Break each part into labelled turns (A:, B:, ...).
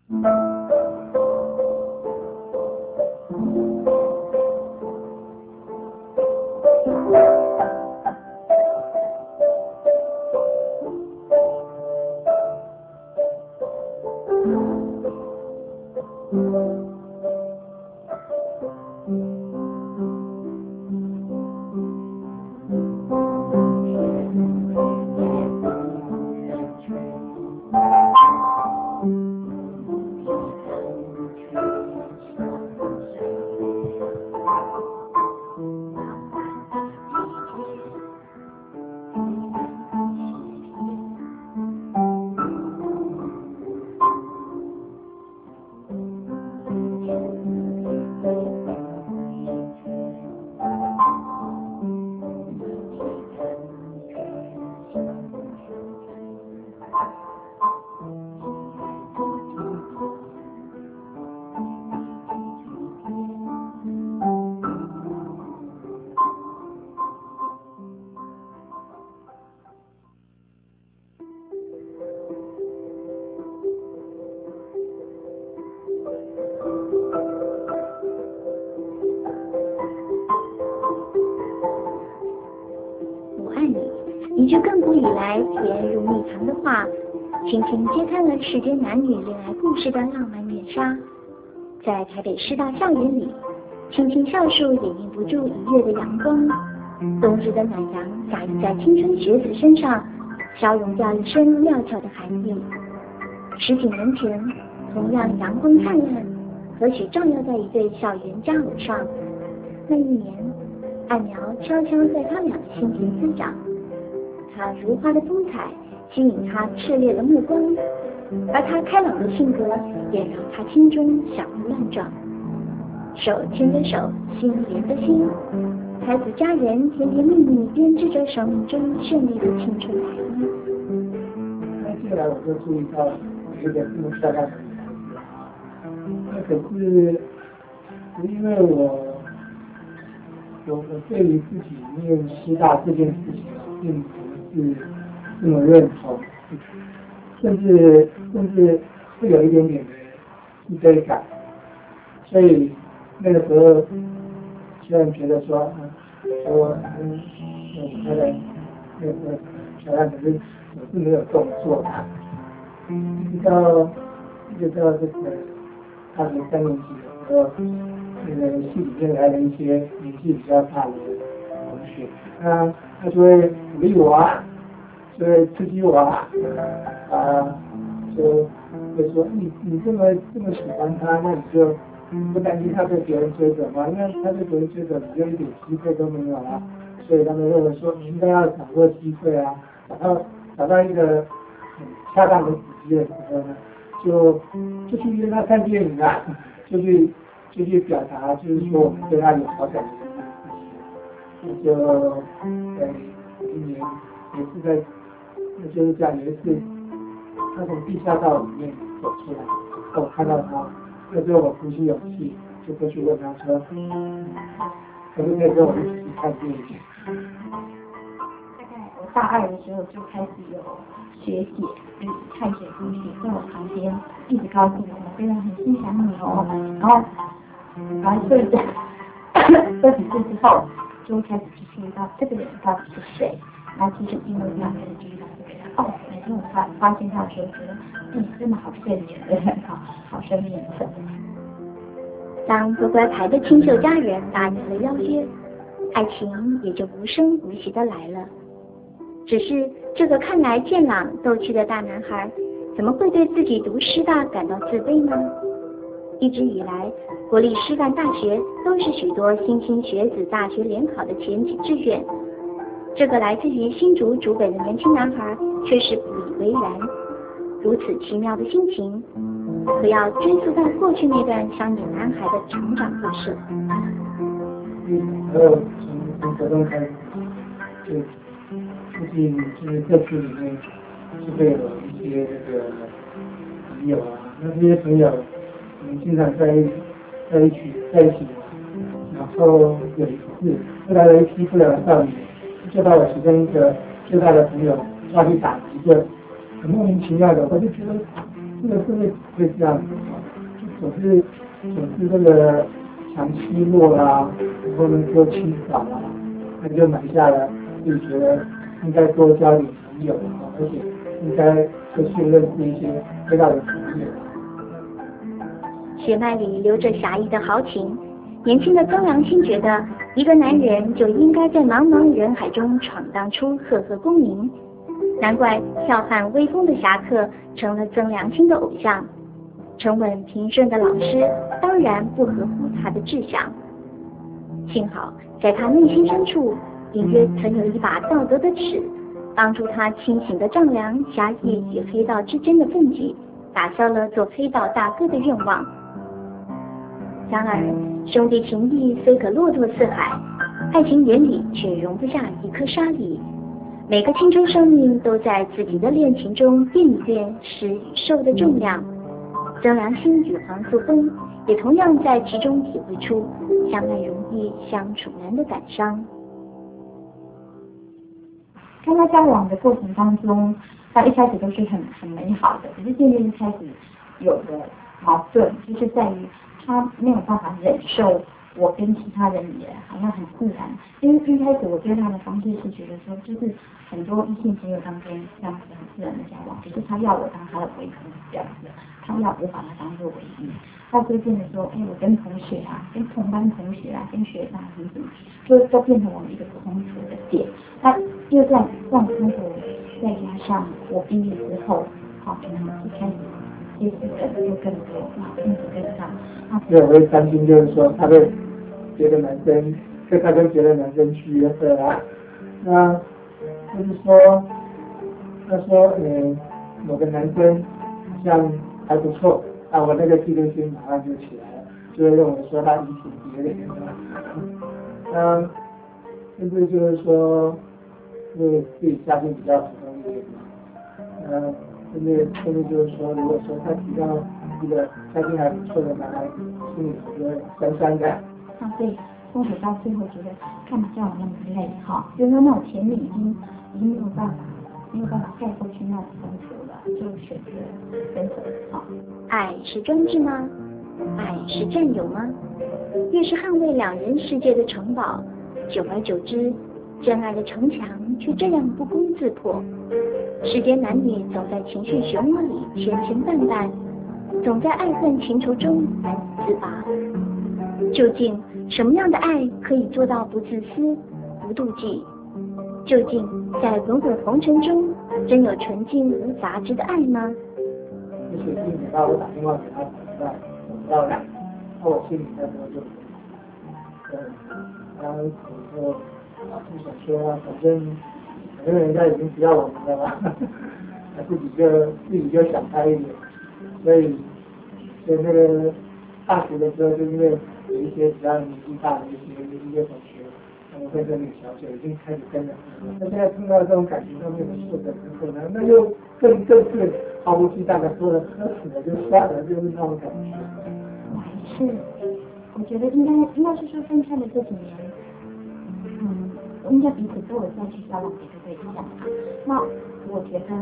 A: 一句亘古以来甜如蜜糖的话，轻轻揭开了世间男女恋爱故事的浪漫面纱。在台北师大校园里，轻轻笑述掩映不住一月的阳光，冬日的暖阳洒映在青春学子身上，消融掉一身料峭的寒意。10几年前，同样阳光灿烂，何许照耀在一对校园佳偶上。那一年，爱苗悄悄在他俩的心田滋长，他如花的风采吸引他炽烈的目光，而他开朗的性格也让他心中小鹿乱撞。手牵着手，心连着心，才子佳人甜甜蜜蜜编织着生命中绚丽的青春彩衣。
B: 那进来我就注意到有点这么漂亮的那可是因为我对于自己念师大这件事情并不是这么认同，甚至会有一点点的自卑感，所以那个时候虽然觉得说我他的那个小孩可是我是没有动作的，一直到这个大学3年级的时候，那个系里面来了一些年纪比较大的同学，他就会鼓励我啊，就会刺激我啊，就会说你这么喜欢他，那你就不担心他被别人追走吗？因为他被别人追走，你就一点机会都没有啊。所以他们认为说你应该要掌握机会啊，找到一个恰当的时机的时候呢，就去约他看电影啊，就去表达，就是说我们对他有好感的这件事情。就在今年也是在，就是这样有一次，他从地下道里面走出来，我看到他，那时候我鼓起勇气就过去问他说，可不可以跟我一起去看电影？
C: 大概我大2的时候就开始有学姐看写书写在我旁边，一直告诉我真的很欣赏你哦，然后所以这几次之后就开始去注意到这个人到底是谁，然后其实因为这样开始注意到这个人，每天我发现他的时候觉得真的好顺眼的人，好生面色。
A: 当乖乖牌的清秀佳人答应了邀约，爱情也就无声无息地来了。只是这个看来健朗逗趣的大男孩，怎么会对自己读师大感到自卑呢？一直以来，国立师范大学都是许多新兴学子大学联考的前几志愿。这个来自于新竹竹北的年轻男孩却是不以为然。如此奇妙的心情，可要追溯到过去那段乡野男孩的成长故事。
B: 还有从活动开始，就就是这次里面就会有一些这个朋友啊，那这些朋友我们经常在一起玩，然后有一次就来了一批不良的少女，就把我其中一个最大的朋友抓去打一顿，很莫名其妙的，我就觉得这个是会这样子，总是这个强欺弱啦，或者说欺少啊，那就买下了，就觉得应该多交点朋友啊，而且应该多去认识一些非道的朋友。
A: 血脉里流着侠义的豪情，年轻的曾良清觉得，一个男人就应该在茫茫人海中闯荡出赫赫功名。难怪剽悍威风的侠客成了曾良清的偶像。沉稳平顺的老师当然不合乎他的志向。幸好在他内心深处，隐约曾有一把道德的尺，帮助他清醒地丈量侠义与黑道之间的分际，打消了做黑道大哥的愿望。然而，兄弟情谊虽可骆驼四海，爱情眼里却容不下一颗沙粒。每个青春生命都在自己的恋情中变一变施与受的重量。曾良清与黄素芬也同样在其中体会出相爱容易相处难的感伤。
C: 跟他交往的过程当中，他一开始都是很美好的，可是渐渐开始有了矛盾，就是在于他没有办法忍受我跟其他人也好像很自然，因为一开始我对他的方式是觉得说，就是很多异性朋友当中这样子很自然的交往，可是他要我当他的唯一这样子，他要我把他当做唯一，到最近的时候，我跟同学啊，跟同班同学啊，跟学长什么，都变成我们一个冲突的点。那又这样冲突，再加上我毕业之后，好，可能一开始接触的又更多，一直跟上。
B: 因为我会担心，就是说他会别的男生，他跟别的男生去约会啊，那就是说，他说某个男生好像还不错，啊，我那个嫉妒心马上就起来了，就会认为说他移情别恋啊，甚至就是说，因为自己家境比较普通一点，甚至就是说，如果说他提到一个家境还不错的男孩子，心里头就会酸酸的。
C: 啊，对，冲突到最后觉得干嘛叫我那么累哈？就是说那种甜蜜已经没有办法盖过去那种冲突了，就选择分手。好，
A: 爱是专制吗？爱是占有吗？越是捍卫两人世界的城堡，久而久之，真爱的城墙却这样不攻自破。世间男女总在情绪漩涡里牵牵绊绊，总在爱恨情仇中难以自拔。究竟什么样的爱可以做到不自私、不妒忌？究竟在滚滚红尘中，真有纯净无杂质的爱吗？
B: 而且每到我打电话给他等到了，那我心里那时候就，然后就想说，反正人家已经不要我们了嘛，自己就想开一点，所以那个大学的时候，就因为有一些比较年纪大的一些同学，他们会跟那个小姐已经开始跟了，那现在碰到这种感情上面的挫折之后呢，那就更是毫无忌惮的说了，喝死了就算了，就是那种感觉。
C: 我还是，我觉得应该是说分开的这几年，应该彼此都有再去交往别的对象。那我觉得，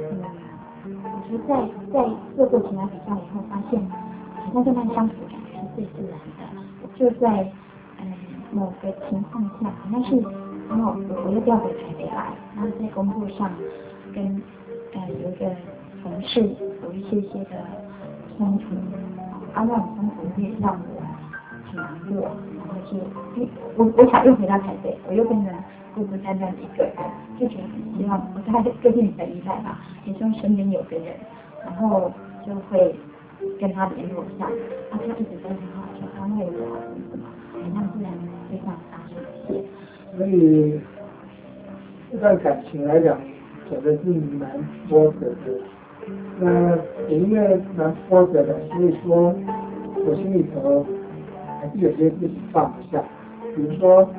C: 在做过其他比较以后，发现好像跟他相处感觉是最自然的。就在某个情况下，好像是然后我又调回台北来，然后在工作上跟有一个同事有一些的冲突，那种冲突会让我很难过，然后我想又回到台北，我又变成孤孤单单的一个人，就觉得很希望我大概个性比较依赖吧，也希望身边有个人，然后就会跟他联络上，他一直都很好，就安慰我什么，很像自然对象发生一切。
B: 所以这段感情来讲，走的是蛮波折的。那也因为蛮波折的，所以说我心里头还是有些事情放不下。比如说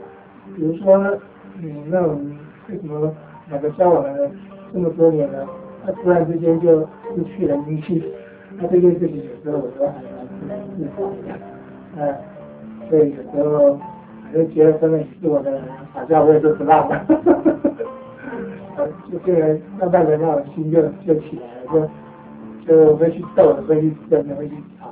B: 那种为什么两个交往了这么多年了，那突然之间就失去了音信，那这件事情有时候我都还蛮自责的。所以有时候我就觉得真的是我的打架我也就不让了，就变成慢慢的那种心就起来了， 就会去斗，会去争，会去吵。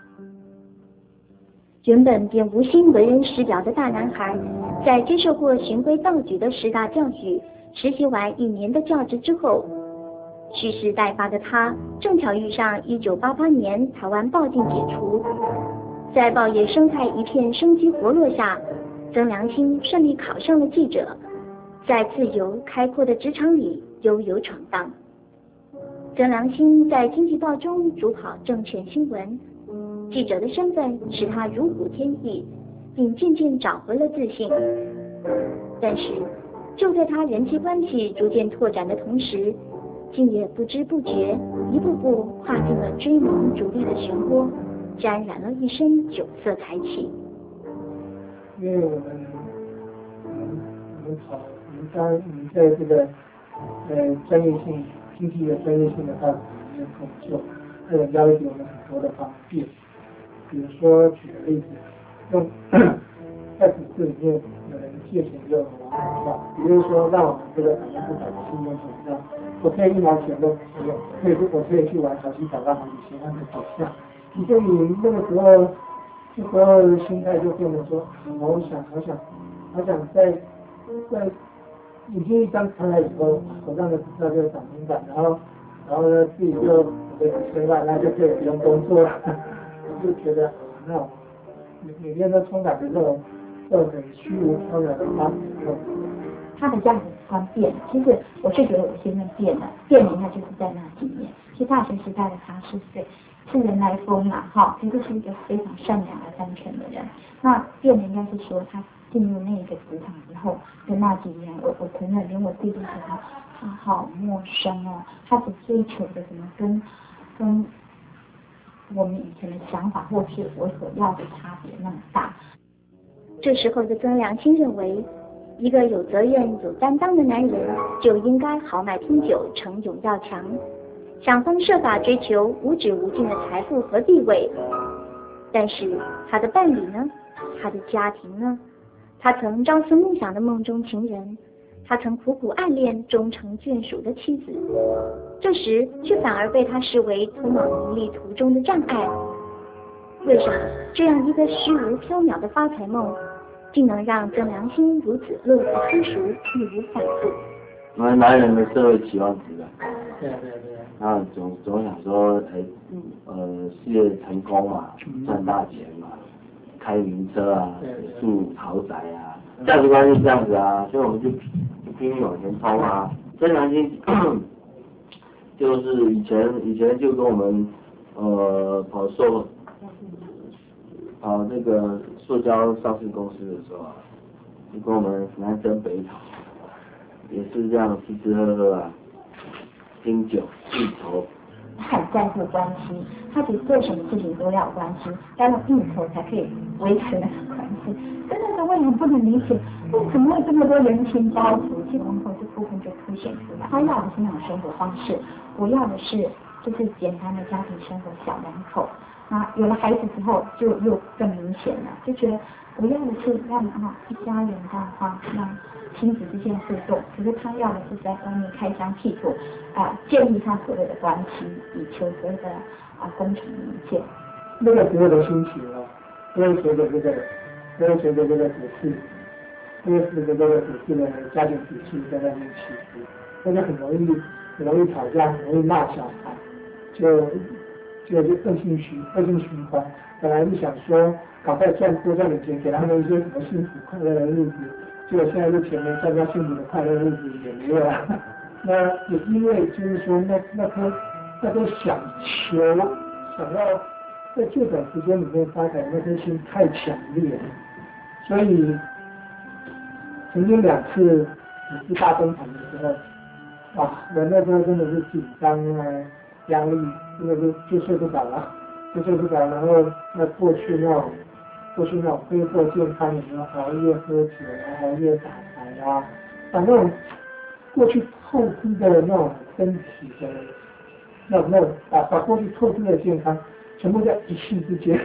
A: 原本便无心为人师表的大男孩，在接受过循规蹈矩的师大教育，实习完1年的教职之后，蓄势待发的他正巧遇上1988年台湾报禁解除，在报业生态一片生机活络下，曾良兴顺利考上了记者，在自由开阔的职场里悠游闯荡。曾良兴在经济报中主跑证券新闻，记者的身份使他如虎添翼，并渐渐找回了自信。但是就在他人际关系逐渐拓展的同时，竟也不知不觉一步步跨进了追名逐利的漩涡，沾染了一身酒色财气。
B: 因为我们在这个专业性经济的专业性的发展里面工作，人家会给我们很多的方便。比如说举个例子，用在股市里面有人借钱就很容易，比如说让我们这个100%的信用存量，我可以1毛钱都不用，我可以去玩小溪找到好几千万的股票。你就你那个时候心态就变得说，好想在眼睛一张开来以后，手上的股票就涨停板，然后呢自己就有几千万，那就可以不用工作了。我就觉得那种里面都充满着这种很虚无缥缈的发展。
C: 他的价值观变了，其实我是觉得我现在变了应该就是在那几年。其实大学时代的他是人来疯嘛，哈，其实是一个非常善良而单纯的人。那变的应该是说他进入那个职场之后的那几年，我承认连我自己都觉得他好陌生哦，他只追求的什么跟我们以前的想法或是我所要的差别那么大。
A: 这时候的曾良兴认为，一个有责任有担当的男人就应该豪迈拼酒，逞勇要强，想方设法追求无止无尽的财富和地位。但是他的伴侣呢？他的家庭呢？他曾朝思暮想的梦中情人，他曾苦苦暗恋终成眷属的妻子，这时却反而被他视为通往名利途中的障碍。为什么这样一个虚无缥缈的发财梦，竟能让曾良兴如此乐不思蜀，义无反顾？
D: 因为男人的社会期望值啊，
B: 对。
D: 然后总想说，事业成功嘛，赚大钱嘛，开名车啊，住豪宅啊，价值观是这样子啊，所以我们就拼命往前冲啊。曾良兴就是以前就跟我们跑那个塑胶上市公司的时候啊，就跟我们南征北讨，也是这样吃吃喝喝啊，拼酒应酬。
C: 他很在乎关系，他觉得做什么事情都要有关系，要用应酬才可以维持那个关系。真的是我也很不能理解，为什么会这么多人情包袱？其实我们这部分就凸显出来，他要的是那种生活方式，我要的是就是简单的家庭生活，小两口。那有了孩子之后，就又更明显了，就觉得我要的是让一家人这样让亲子之间互动，可是他要的是在外面开疆辟土建立他所谓的关系，以求所谓的功成名就。
B: 那个时候的心情都会随着这个股市，这个股市的家庭体系在那边起伏，那就很容易吵架，很容易骂小孩，就恶性循环。本来是想说赶快多赚点钱，给他们一些什么幸福快乐的日子，结果现在就前面赚到幸福的快乐日子也没有了。那也因为就是说那颗想要在最短时间里面发展那颗心太强烈了，所以曾经2次股市大崩盘的时候，人那时候真的是紧张啊，压力真的是就睡不着了，然后那过去那种挥霍健康，有没有熬夜喝酒啊，熬夜打牌啊，把那种过去透支的那种身体的把过去透支的健康，全部在一夕之间，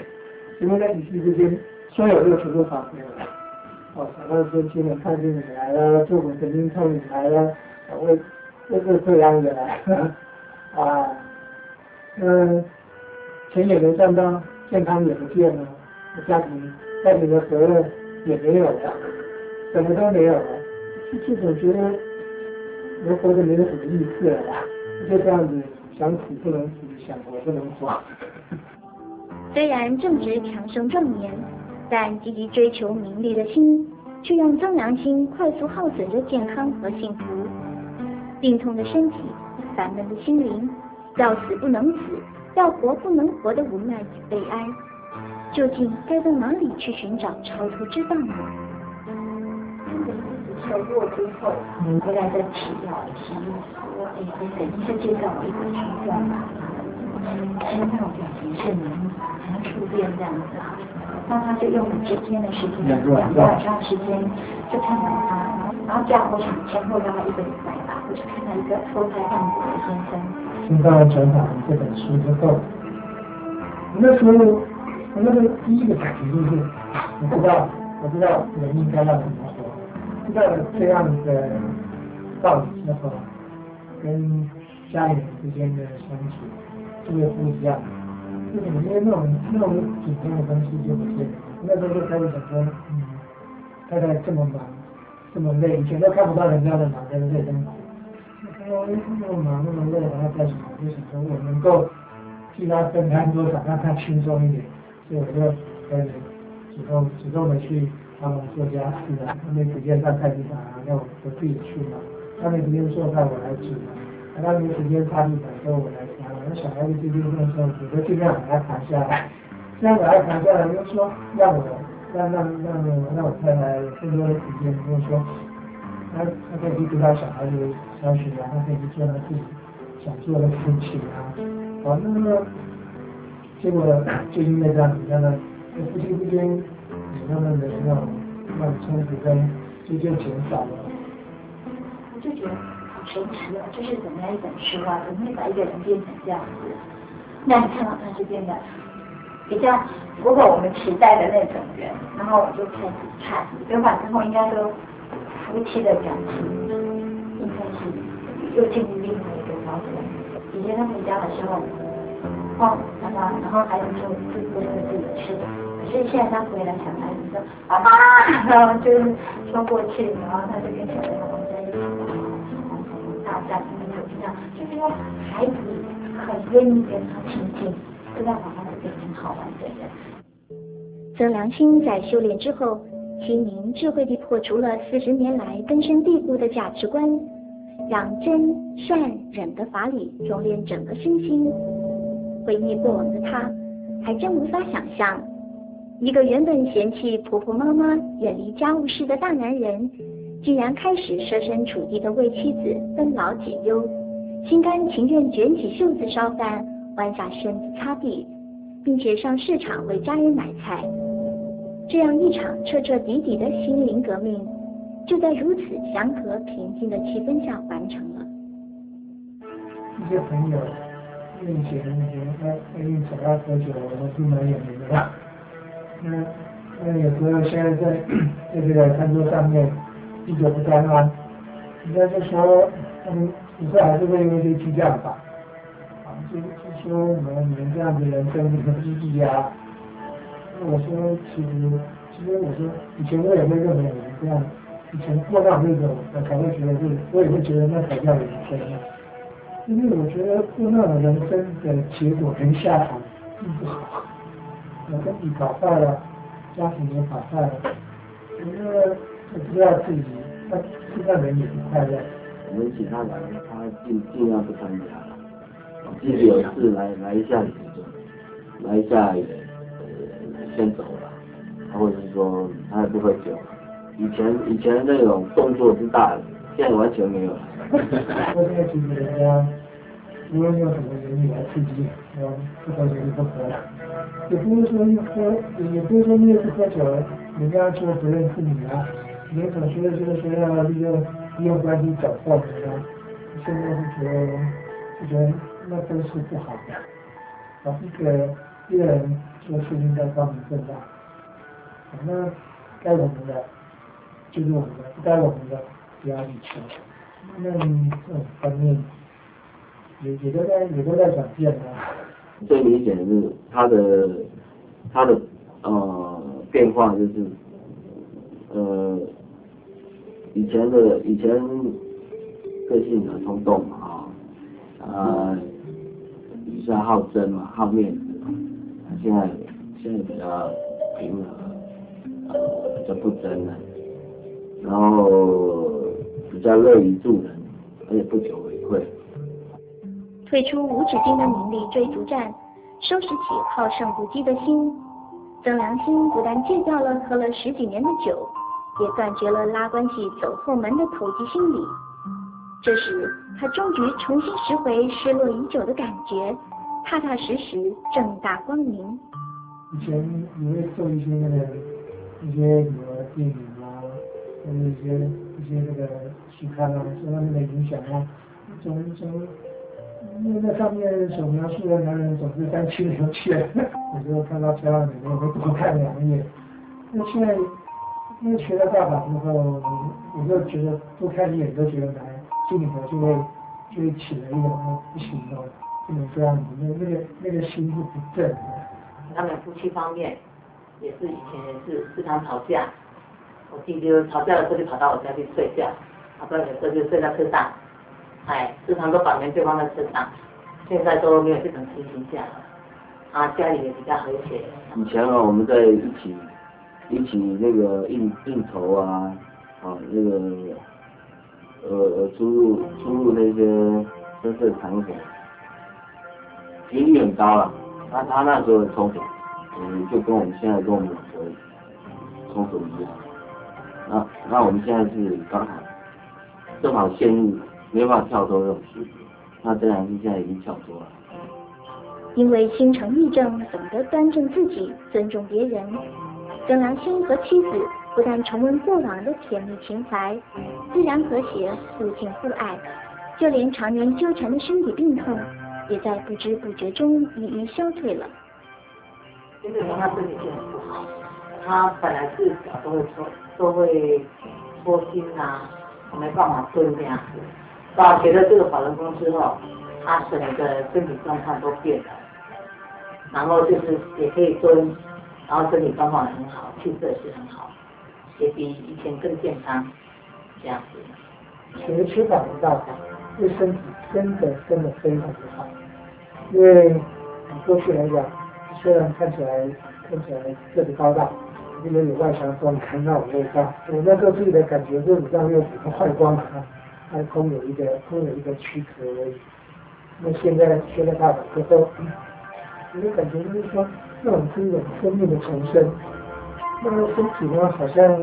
B: 所有这个全部发挥了。想到说今年看病也来了，坐骨神经痛也来了，为这样也来了， 钱也没赚到，健康也不见了，家庭的和乐也没有了，什么都没有了，这种觉得人活着没有什么意思了，就这样子想死不能死，想活不能活。
A: 虽然正值强盛壮年，但积极追求名利的心，却让曾良兴快速耗损着健康和幸福。病痛的身体，烦闷的心灵，要死不能死，要活不能活的无奈与悲哀，究竟该到哪里去寻找超脱之道呢？
C: 受过之后，回来的起药，其实说，医生介绍我一本书叫嘛，其实那种表情是好像触电这样子啊。那他就用了几天的时间，2个晚上时间就看到他，然后这样我想前后大概1个礼拜吧，我就看到一个脱胎换骨的先生。
B: 听到《转法轮》这本书之后，那时候我那个第一个感觉就是，我知道人应该要怎么活，知道了这样的道理之后，跟家里人之间的相处就会不一样。就是因为那种紧张的东西就不见了。那时候就开始想说，太太这么忙，这么累，以前都看不到人家的忙跟累跟苦。看到那么忙那么累，然后开始我就想说，我能够替他分摊多少，让他轻松一点。所以我就开始主动的去帮忙做家事啊，他们时间上菜地板啊，要我自己去嘛。他们时间做饭我来煮嘛，他们时间擦地板都我来擦。那小孩子最近那时候，我就尽量把他扛下来，这样把他扛下来，就说让我太太有更多的时间，跟我说，他可以去指导小孩子教学啊，他可以去做他自己想做的事情啊。好，那么结果就因为这样子，让他夫妻之间慢慢的那种冲突跟就减少了。
C: 我就觉得好神奇哦，这是怎么样一本书啊？怎么会把一个人变成这样子？那你看到他是变得比较符合我们时代的那种人，然后我就开始看，读完之后应该说夫妻的感情应该是又进入另外一个高峰。以前他回家的时候，爸爸，然后还有就自己的事。可是现在他回来想孩子说爸爸，然后就是说过去，然后他就跟小朋友在一起，大战这样，就是说孩子很愿意跟他亲近，知道爸爸是个很好玩的人。
A: 曾良兴在修炼之后，心灵智慧地破除了40年来根深蒂固的价值观，让真善忍的法理熔炼整个身心。回忆过往的他，还真无法想象，一个原本嫌弃婆婆妈妈、远离家务事的大男人，竟然开始设身处地地为妻子分劳解忧，心甘情愿卷起袖子烧饭，弯下身子擦地，并且上市场为家人买菜。这样一场彻彻底底的心灵革命，就在如此祥和平静的气氛下完成了。
B: 一些朋友面前，他因找他喝酒，我是蛮有名的吧。那有时候现在在这个餐桌上面滴酒不沾啊，人家就说他们有时候还是会用一些激将法，就说你们这样子人生你们意义啊。我说其实我说以前我也会认为你们这样，以前过到那种我才会觉得我也会觉得那才叫人生啊。因为我觉得过那种人生的结果跟下场并不好，我身体搞坏了，家庭也搞坏了，我觉得我知道自己他现在人也不快乐。
D: 我们请他来，他尽量不参加了，即使有事来一下来一下先走了，或者是说他也不喝酒。以前那种动作是大的，现在完全没有了。
B: 我现在其实人家无论用什么原理来刺激，不喝酒就不喝了，也不是说也不是说因为不喝酒，人家就不认识你啊，你总说要利用关系找错人啊，现在就觉得那都是不好的，一个人做事应该光明正大，那该我们的就是我们的，不该我们的不要力求。那这种观念也都在转变啊。
D: 最明显的是他的变化就是以前个性很冲动嘛比较好争嘛，好面子嘛，现在比较平和，比较不争了，然后比较乐于助人，而且不求回馈。
A: 退出无止境的名利追逐战，收拾起好胜不羁的心。曾良兴不但戒掉了喝了10几年的酒，也断绝了拉关系走后门的投机心理。这时，他终于重新拾回失落已久的感觉，踏踏实实，正大光明。
B: 以前你会做一些旅游电影啊，或者一些那个期刊啊，受他们的影响啊，因为那上面所描述的男人总是3妻6妾，有时候看到漂亮的女人会多看2眼。那现在因为学了大法之后，我就觉得多看1眼都觉得难，心里头就会起了一种不行哦，不能这样子，那个心是不正的。
E: 他们夫妻方面也是以前也是时常吵架，我弟就吵架的时候就跑到我家去睡觉，不然有时候就睡在车上，时常都把棉被放在车上，现在都没有这种情形下了，家里也比较和谐。
D: 以前我们在一起那个应酬啊，那个出入那些深色场所，频率很高了。他那时候的冲突，就跟我们现在跟我们老婆冲突一样。那我们现在是正好陷入没办法跳脱这种事情。那这样现在已经跳脱了。
A: 因为心诚意正，懂得端正自己，尊重别人，曾良兴和妻子不但重温过往的甜蜜情怀，自然和谐，互敬互爱，就连常年纠缠的身体病痛，也在不知不觉中一一消退了。
E: 这个他身体就很不好，他本来是脚都会抽筋啊，没办法蹲这样子。到学了这个法轮功之后，他整个身体状况都变了，然后就是也可以蹲，然后身体状况也很好，气色也是很好，也比以前更健康这样子。
B: 学缺乏的大法，对身体真的非常的好。因为过去来讲，虽然看起来个子高大，因为有外强中干那种味道，我那时候自己的感觉就是比较没有什么坏光，还空有一个躯壳而已。那现在学了大法之后，我的感觉就是说，那种是一种生命的重生，那个身体呢，好像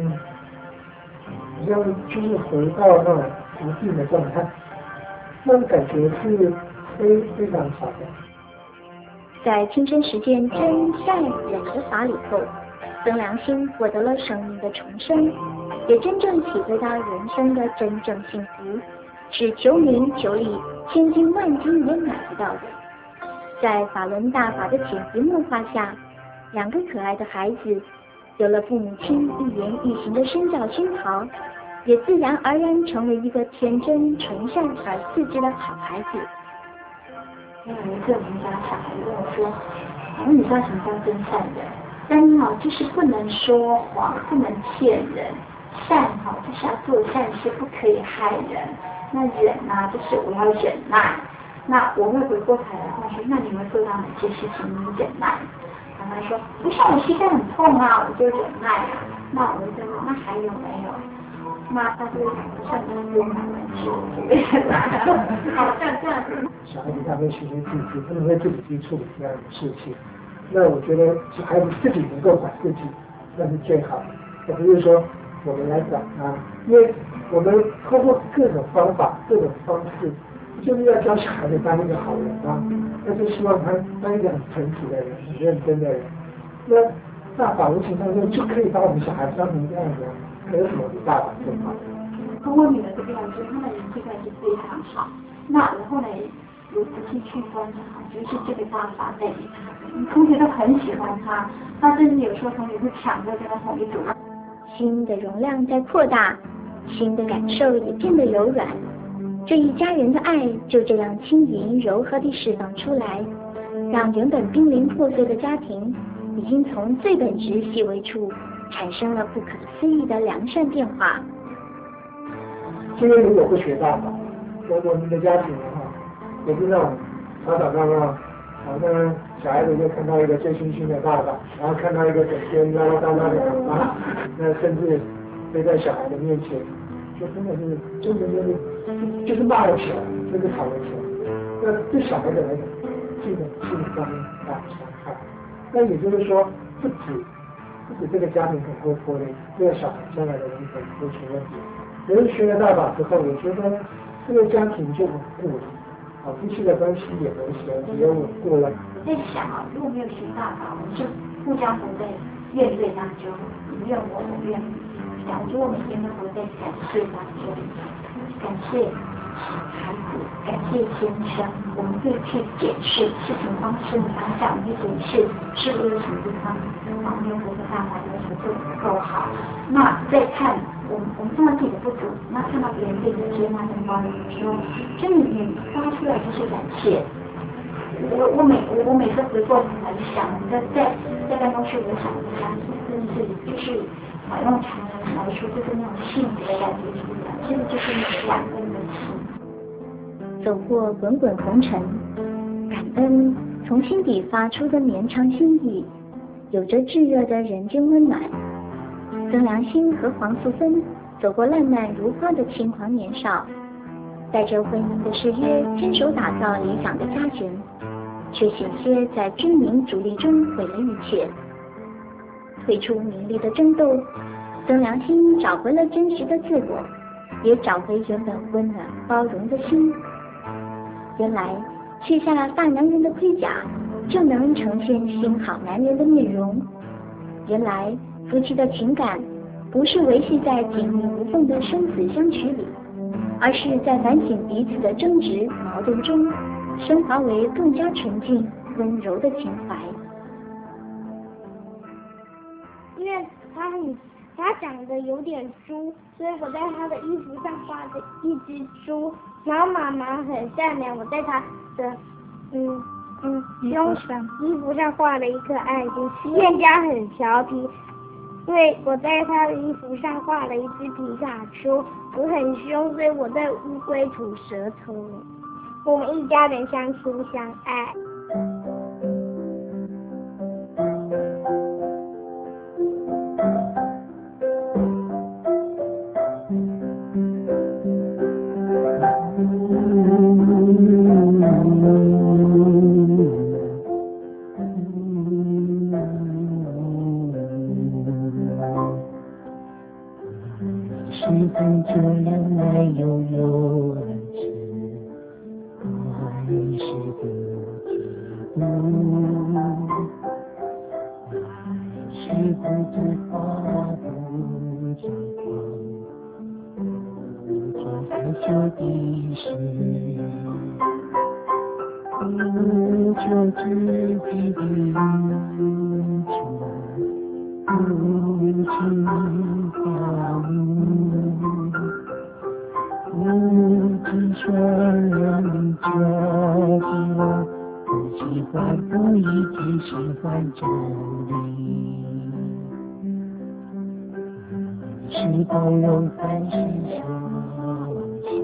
B: 就是回到那种无病的状态，那种感觉是非常好的。
A: 在亲身实践真善忍的法理后，曾良兴获得了生命的重生，也真正体会到人生的真正幸福，是求名求利千金万金也买不到的。在法轮大法的潜移默化下，2个可爱的孩子有了父母亲一言一行的身教熏陶，也自然而然成为一个天真纯善而自知的好孩子。
C: 有一个我们家小孩跟我说，你知道什么叫真善人？真就是不能说谎，不能骗人；善就是要做善事，不可以害人。那忍就是我要忍耐。那我会回过头来问说，那你会做到哪些事情你忍耐？然后他说，不是我膝盖很痛啊，我就忍耐啊。那我就问，那还有没有？那他就像跟我们好像这样子。
B: 小孩子他会学习自己，他们会自己去处理这样的事情。那我觉得小孩子自己能够管自己，那是最好的。而不是说我们来管他，因为我们通过各种方法、各种方式，就是要教小孩子当一个好人啊。那就希望他当一个很诚实的人、很认真的人。那大法无形当中就可以把我们小孩当成这样子，还有什么比大法更好？
C: 跟我女儿这边，我觉得他们人际关系非常好。那我后来有仔细去观察，就是这个大法带给他，同学都很喜欢他，他甚至有时候同学会抢着跟他同一组。
A: 心的容量在扩大，心的感受也变得柔软，这一家人的爱就这样轻盈柔和地释放出来， 让原本濒临破碎的家庭，已经从最本质细微处产生了不可思议的良善变化。
B: 今天如果不学大法，我们的家庭也是那种打打闹闹，那小孩子就看到一个醉醺醺的爸爸，然后看到一个整天唠唠叨叨的妈妈，那甚至会在小孩的面前，就真的是就是骂了起来，甚至吵了起来。那对小孩子来讲，这个心理上面大伤害。那也就是说，不止这个家庭可能会破裂，这个小孩将来的人生会出问题。可是学了大法之后，我觉得这个家庭就稳固了，夫妻的关系也和谐，也稳固了。
C: 我在想如果没有学大法，我们就互相活在怨对当中，你怨我，我怨你。我觉得我每天都活在感谢当中，感谢孩子，感谢先生，我们会去检视事情发生的当下，我们会检视是不是有什么地方没有合个大法，有什么做得不够好。那再看我们看到自己的不足，那看到别人对你的接纳跟包容的时候，真的你发出来就是感谢。我每次回过头来想，在办公室我想我家真的是就是用常人来说，就是那种幸福的感觉出来，真的就是那种感恩的心。
A: 走过滚滚红尘，感恩从心底发出的绵长心意，有着炙热的人间温暖。曾良欣和黄素芬走过烂漫如花的轻狂年少，带着婚姻的誓约，牵手打造理想的家园，却险些在军民主力中毁了一切。退出名利的争斗，曾良欣找回了真实的自我，也找回原本温暖包容的心。原来卸下大男人的盔甲，就能呈现新好男人的面容。原来夫妻的情感不是维系在紧密无缝的生死相许里，而是在反省彼此的争执矛盾中，升华为更加纯净温柔的情怀。
F: 因为他长得有点猪，所以我在他的衣服上画着一只猪。然后妈妈很善良，我在他的衣服上画了一颗爱心。店家很调皮，因为我在他的衣服上画了一只皮卡丘。我很凶，所以我在乌龟吐舌头。我们一家人相亲相爱。
G: 是包容凡事相信，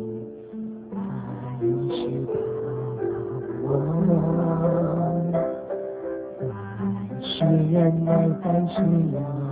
G: 凡事包容，凡事忍耐，凡事忍